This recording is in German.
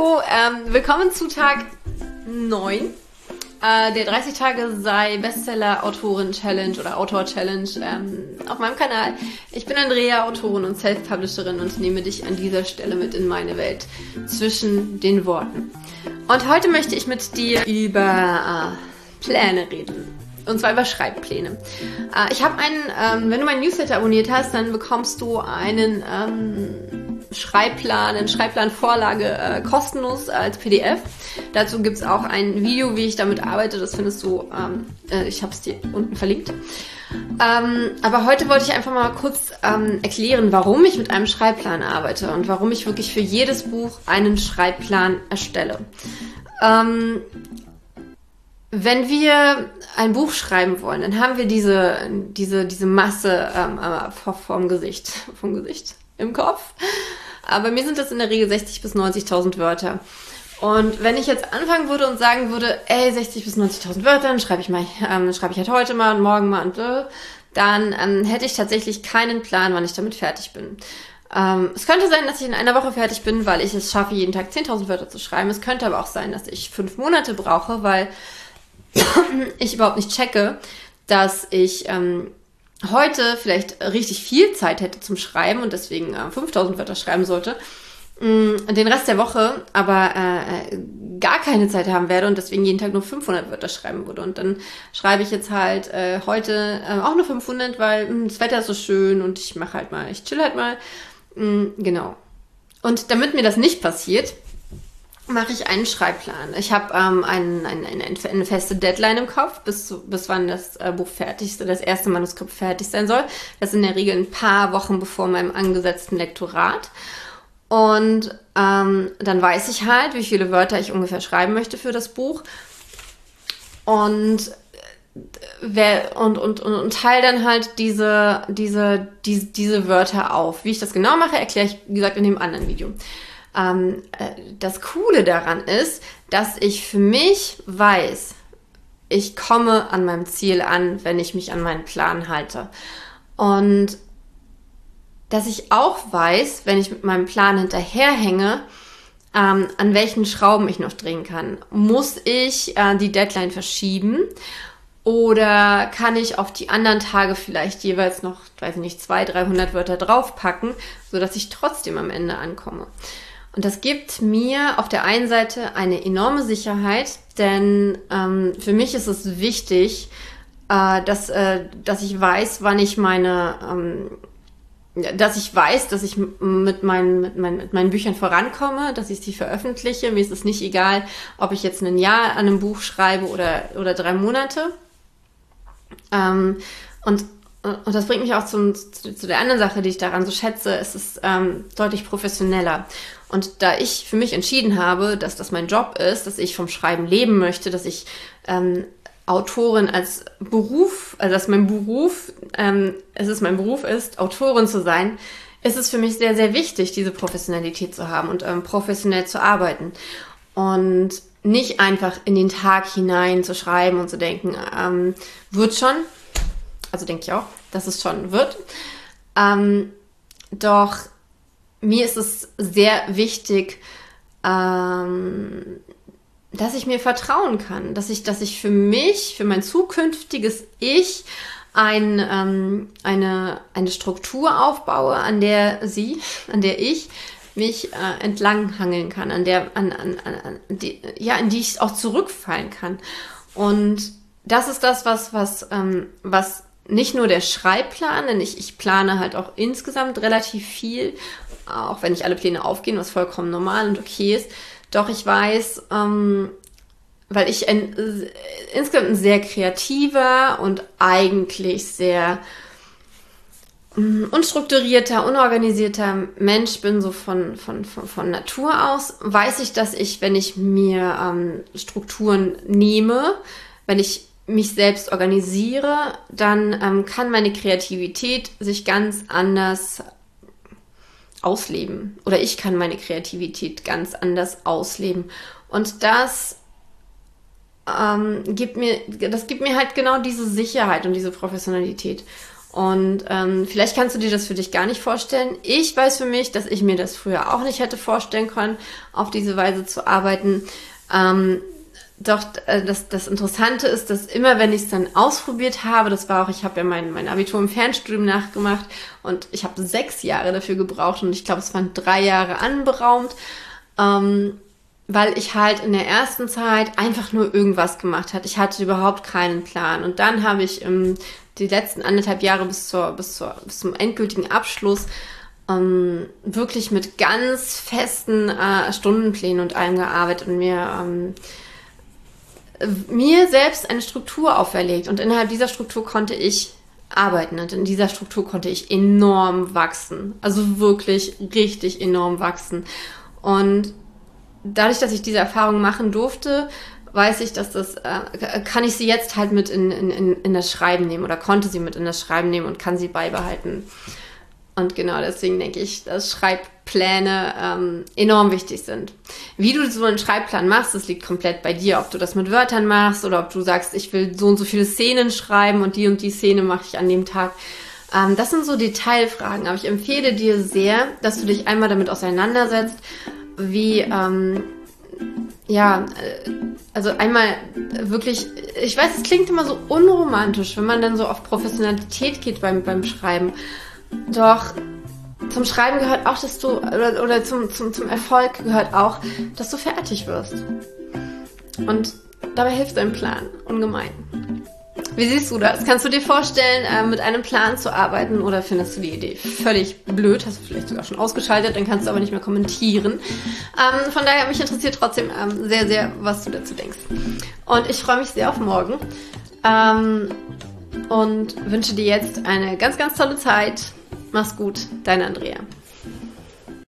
Hallo, willkommen zu Tag 9 der 30 Tage sei Bestseller-Autorin-Challenge oder Autor-Challenge auf meinem Kanal. Ich bin Andrea, Autorin und Self-Publisherin und nehme dich an dieser Stelle mit in meine Welt zwischen den Worten. Und heute möchte ich mit dir über Pläne reden. Und zwar über Schreibpläne. Ich habe wenn du meinen Newsletter abonniert hast, dann bekommst du eine Schreibplanvorlage kostenlos als PDF. Dazu gibt es auch ein Video, wie ich damit arbeite. Das findest du, ich habe es dir unten verlinkt. Aber heute wollte ich einfach mal kurz erklären, warum ich mit einem Schreibplan arbeite und warum ich wirklich für jedes Buch einen Schreibplan erstelle. Wenn wir ein Buch schreiben wollen, dann haben wir diese Masse vom Gesicht im Kopf. Aber bei mir sind das in der Regel 60.000 bis 90.000 Wörter. Und wenn ich jetzt anfangen würde und sagen würde, 60.000 bis 90.000 Wörter, dann schreibe ich halt heute mal und morgen mal und dann hätte ich tatsächlich keinen Plan, wann ich damit fertig bin. Es könnte sein, dass ich in einer Woche fertig bin, weil ich es schaffe, jeden Tag 10.000 Wörter zu schreiben. Es könnte aber auch sein, dass ich 5 Monate brauche, weil ich überhaupt nicht checke, dass ich heute vielleicht richtig viel Zeit hätte zum Schreiben und deswegen 5.000 Wörter schreiben sollte, den Rest der Woche aber gar keine Zeit haben werde und deswegen jeden Tag nur 500 Wörter schreiben würde. Und dann schreibe ich jetzt halt heute auch nur 500, weil das Wetter ist so schön und ich chill halt mal. Genau. Und damit mir das nicht passiert, mache ich einen Schreibplan. Ich habe eine feste Deadline im Kopf, bis wann das Buch das erste Manuskript fertig sein soll. Das ist in der Regel ein paar Wochen bevor meinem angesetzten Lektorat. Und dann weiß ich halt, wie viele Wörter ich ungefähr schreiben möchte für das Buch. Und teile dann halt diese Wörter auf. Wie ich das genau mache, erkläre ich, wie gesagt, in dem anderen Video. Das Coole daran ist, dass ich für mich weiß, ich komme an meinem Ziel an, wenn ich mich an meinen Plan halte. Und dass ich auch weiß, wenn ich mit meinem Plan hinterherhänge, an welchen Schrauben ich noch drehen kann. Muss ich die Deadline verschieben? Oder kann ich auf die anderen Tage vielleicht jeweils noch, 200, 300 Wörter draufpacken, sodass ich trotzdem am Ende ankomme? Und das gibt mir auf der einen Seite eine enorme Sicherheit, denn für mich ist es wichtig, dass ich weiß, dass ich mit meinen Büchern vorankomme, dass ich sie veröffentliche. Mir ist es nicht egal, ob ich jetzt ein Jahr an einem Buch schreibe oder 3 Monate. Und das bringt mich auch zu der anderen Sache, die ich daran so schätze. Es ist deutlich professioneller. Und da ich für mich entschieden habe, dass das mein Job ist, dass ich vom Schreiben leben möchte, dass ich Autorin als Beruf, also dass mein Beruf ist, Autorin zu sein, ist es für mich sehr, sehr wichtig, diese Professionalität zu haben und professionell zu arbeiten. Und nicht einfach in den Tag hinein zu schreiben und zu denken, wird schon. Also denke ich auch, dass es schon wird. Doch mir ist es sehr wichtig, dass ich mir vertrauen kann, dass ich für mein zukünftiges Ich eine Struktur aufbaue, an der ich mich entlanghangeln kann, in die ich auch zurückfallen kann. Und das ist das, was nicht nur der Schreibplan, denn ich plane halt auch insgesamt relativ viel, auch wenn nicht alle Pläne aufgehen, was vollkommen normal und okay ist. Doch ich weiß, weil ich insgesamt ein sehr kreativer und eigentlich sehr unstrukturierter, unorganisierter Mensch bin, so von Natur aus, weiß ich, dass wenn ich mir Strukturen nehme, wenn ich mich selbst organisiere, dann kann meine Kreativität sich ganz anders ausleben. Oder ich kann meine Kreativität ganz anders ausleben. Und das gibt mir halt genau diese Sicherheit und diese Professionalität. Und vielleicht kannst du dir das für dich gar nicht vorstellen. Ich weiß für mich, dass ich mir das früher auch nicht hätte vorstellen können, auf diese Weise zu arbeiten. Doch das Interessante ist, dass immer, wenn ich es dann ausprobiert habe, das war auch, ich habe ja mein Abitur im Fernstudium nachgemacht und ich habe 6 Jahre dafür gebraucht und ich glaube, es waren 3 Jahre anberaumt, weil ich halt in der ersten Zeit einfach nur irgendwas gemacht habe. Ich hatte überhaupt keinen Plan. Und dann habe ich die letzten 1,5 Jahre bis zum endgültigen Abschluss wirklich mit ganz festen Stundenplänen und allem gearbeitet und mir selbst eine Struktur auferlegt. Und innerhalb dieser Struktur konnte ich arbeiten und in dieser Struktur konnte ich enorm wachsen. Also wirklich richtig enorm wachsen. Und dadurch, dass ich diese Erfahrung machen durfte, weiß ich, dass kann ich sie jetzt halt mit in das Schreiben nehmen oder konnte sie mit in das Schreiben nehmen und kann sie beibehalten. Und genau deswegen denke ich, dass Schreibpläne enorm wichtig sind. Wie du so einen Schreibplan machst, das liegt komplett bei dir. Ob du das mit Wörtern machst oder ob du sagst, ich will so und so viele Szenen schreiben und die Szene mache ich an dem Tag. Das sind so Detailfragen. Aber ich empfehle dir sehr, dass du dich einmal damit auseinandersetzt, wie, also einmal wirklich, ich weiß, es klingt immer so unromantisch, wenn man dann so auf Professionalität geht beim Schreiben. Doch zum Schreiben gehört auch, dass du, oder zum Erfolg gehört auch, dass du fertig wirst. Und dabei hilft ein Plan ungemein. Wie siehst du das? Kannst du dir vorstellen, mit einem Plan zu arbeiten oder findest du die Idee völlig blöd? Hast du vielleicht sogar schon ausgeschaltet, dann kannst du aber nicht mehr kommentieren. Von daher, mich interessiert trotzdem sehr, sehr, was du dazu denkst. Und ich freue mich sehr auf morgen und wünsche dir jetzt eine ganz, ganz tolle Zeit. Mach's gut, deine Andrea.